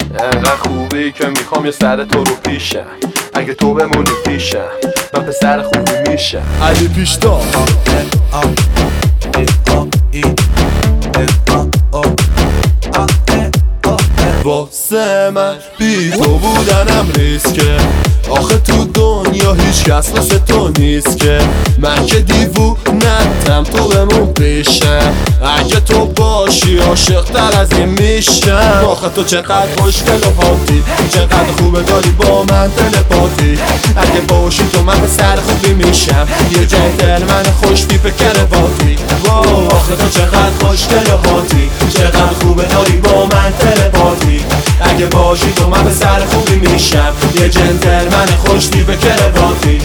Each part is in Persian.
انقدر خوبی که میخوام یه سر تو رو پیشم. اگه تو بمونی پیشم من پسر خوبی میشم. علی پیشتا واسه من بی تو بودنم ریسکه. آخه تو دنیا هیچ کس مثل تو نیست که. من که دیوونتم تو بمون پیشم. اگه تو باشی عاشق تر از این میشم. آخه تو چقدر خوشگل و هاتی، چقدر خوبه داری با من تلپاتی. اگه باشی تو من پسر خوبی میشم. یه جنتلمن خوش تیپ کرواتی. آخه تو چقدر خوشگل و هاتی، چقدر خوبه داری با من تلپاتی. اگه باشی تو من پسر خوبی میشم. یه جنتلمن خوش تیپ کرواتی.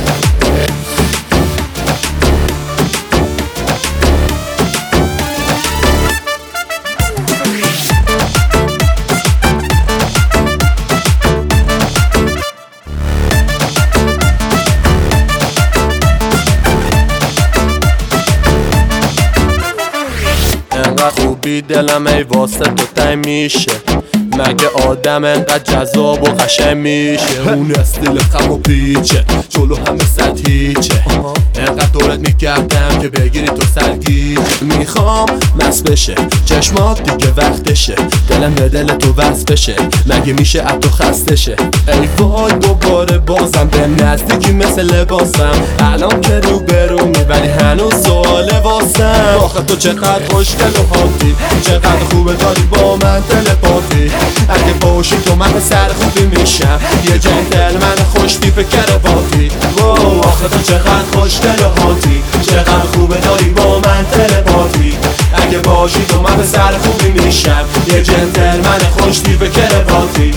انقدر خوبی دلم ای واسه تو تنگ میشه. مگه آدم انقدر جذاب و قشنگ میشه؟ اون استیل خم و پیچه، جلو همه صد هیچه. انقدر دورت میکردم که بگیری تو سرگیجه. میخوام مست بشه چشمات دیگه وقتشه. دلم به دل تو وصل بشه، مگه میشه از تو خسته شه؟ ای وای دوباره بازم به نزدیکی مثل لباسم. الان که رو برومی ولی هنوز سواله واسم. آخه تو چقدر خوشگل و هاتی، چقدر خوبه داری با من تلپاتی. اگه باشی تو من پسر خوبی میشم. یه جنتلمن خوش تیپ کرواتی. آخه تو چقدر خوشگل و هاتی، چقدر خوبه داری با من تلپاتی. اگه باشی تو من پسر خوبی میشم. یه جنتلمن خوش تیپ کرواتی.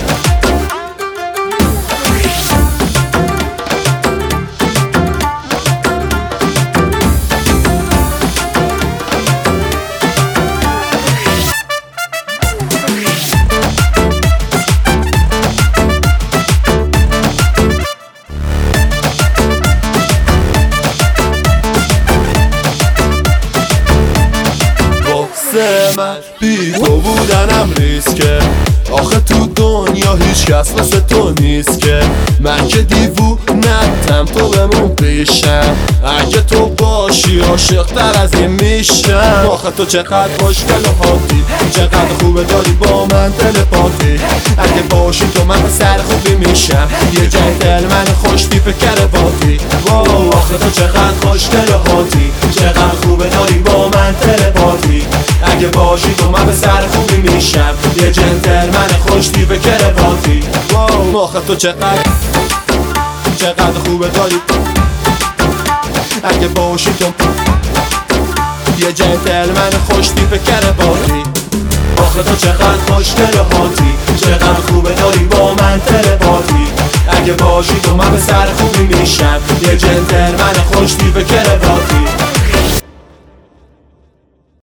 من بی تو بودنم ریسکه. آخه تو دنیا هیچ کس مثل تو نیست که. من که دیوونتم تو بمون پیشم. اگه تو باشی عاشق تر از این میشم. آخه تو چقدر خوشگل و هاتی، چقدر خوبه داری با من تلپاتی. اگه باشی تو من پسر خوبی میشم. یه جنتلمن خوش تیپ کرواتی. آخه تو چقدر خوشگل و هاتی، چقدر خوبه داری با من تلپاتی. اگه باشی تو من پسر خوبی میشم. یه جنتلمن خوش تیپ کرواتی. آخه تو چقدر خوبه داری. اگه باشی تو یه جنتلمن خوش تیپ کرواتی. آخه تو چقدر خوشگل و هاتی، چقدر خوبه داری با من تلپاتی. اگه باشی تو من پسر خوبی میشم. یه جنتلمن خوش تیپ کرواتی.